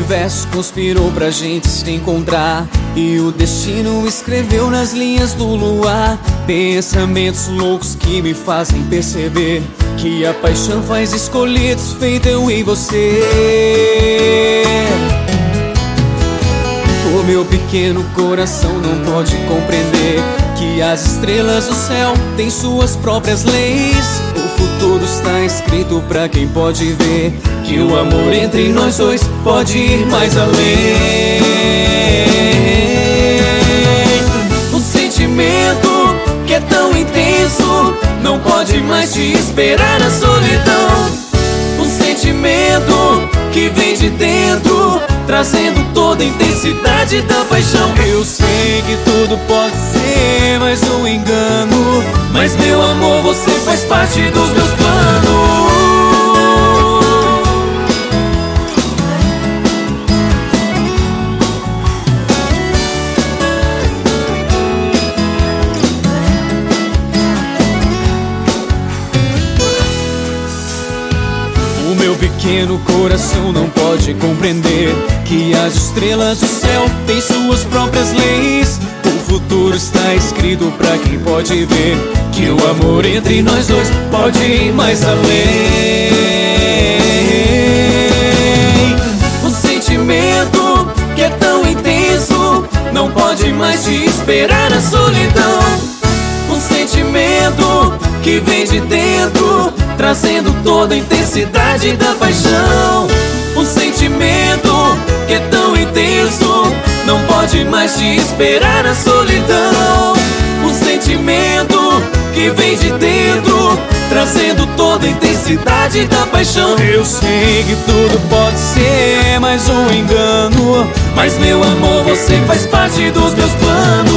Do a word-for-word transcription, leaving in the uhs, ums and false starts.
universo conspirou pra gente se encontrar, e o destino escreveu nas linhas do luar pensamentos loucos que me fazem perceber que a paixão faz escolhidos feito eu e você. O meu pequeno coração não pode compreender que as estrelas do céu têm suas próprias leis. O futuro está escrito pra quem pode ver que o amor entre nós dois pode ir mais além. O sentimento que é tão intenso não pode mais te esperar na solidão. O sentimento que vem de dentro, trazendo toda a intensidade da paixão. Eu sei que tudo pode ser mais um engano, mas meu amor, você faz parte dos meus planos. O meu pequeno coração não pode compreender que as estrelas do céu têm suas próprias leis. O futuro está escrito pra quem pode ver que o amor entre nós dois pode ir mais além. O sentimento que é tão intenso não pode mais te esperar na solidão. O sentimento que vem de dentro, trazendo toda a intensidade da paixão. Um sentimento que é tão intenso não pode mais te esperar na solidão. Um sentimento que vem de dentro, trazendo toda a intensidade da paixão. Eu sei que tudo pode ser mais um engano, mas meu amor, você faz parte dos meus planos.